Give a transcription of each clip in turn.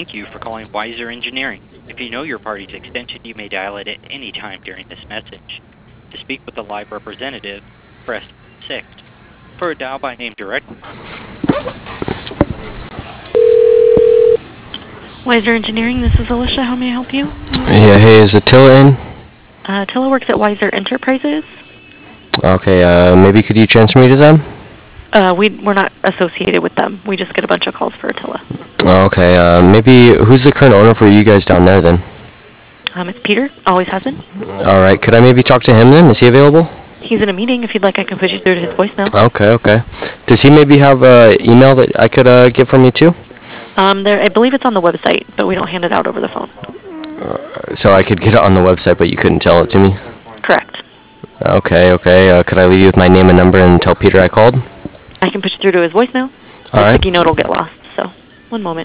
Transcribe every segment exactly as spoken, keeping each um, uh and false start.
Thank you for calling Weiser Engineering. If you know your party's extension, you may dial it at any time during this message. To speak with a live representative, press six. For a dial by name direct. Weiser Engineering, this is Alicia. How may I help you? Yeah, hey, is Attila in? Uh, Attila works at Weiser Enterprises. Okay, uh, maybe could you transfer me to them? Uh, we, we're not associated with them. We just get a bunch of calls for Attila. Okay, uh, maybe, who's the current owner for you guys down there then? Um, it's Peter. Always has been. Alright, could I maybe talk to him then? Is he available? He's in a meeting. If you'd like, I can put you through to his voicemail. Okay, okay. Does he maybe have an email that I could uh, get from you too? Um, there, I believe it's on the website, but we don't hand it out over the phone. Uh, so I could get it on the website, but you couldn't tell it to me? Correct. Okay, okay. Uh, could I leave you with my name and number and tell Peter I called? I can put you through to his voicemail. All right. Sticky note will get lost, so one moment.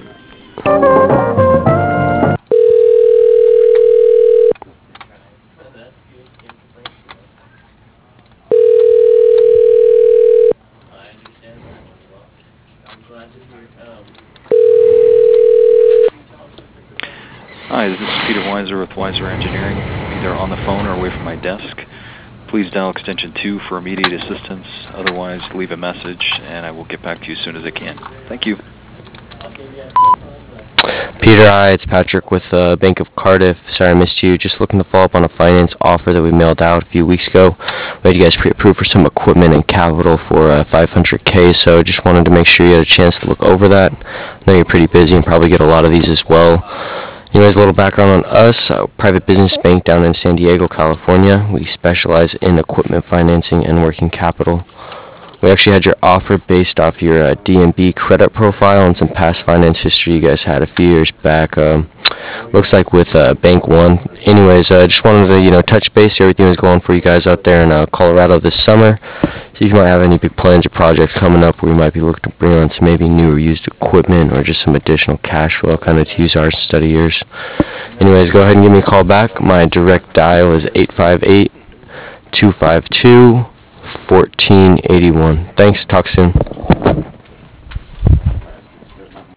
Hi, this is Peter Weiser with Weiser Engineering. I'm either on the phone or away from my desk. Please dial extension two for immediate assistance. Otherwise, leave a message, and I will get back to you as soon as I can. Thank you. Peter, hi, it's Patrick with uh, Bank of Cardiff. Sorry I missed you. Just looking to follow up on a finance offer that we mailed out a few weeks ago. We had you guys pre-approved for some equipment and capital for uh, five hundred K, so just wanted to make sure you had a chance to look over that. I know you're pretty busy and probably get a lot of these as well. Anyways, a little background on us. A private business bank down in San Diego, California. We specialize in equipment financing and working capital. We actually had your offer based off your uh, D N B credit profile and some past finance history you guys had a few years back. Um, looks like with uh, Bank One. Anyways, I uh, just wanted to you know touch base. Everything was going for you guys out there in uh, Colorado this summer. See if you might have any big plans or projects coming up where we might be looking to bring on some maybe new or used equipment or just some additional cash flow, kind of to use ours instead of yours. Anyways, go ahead and give me a call back. My direct dial is eight five eight, two five two, one four eight one. Thanks. Talk soon.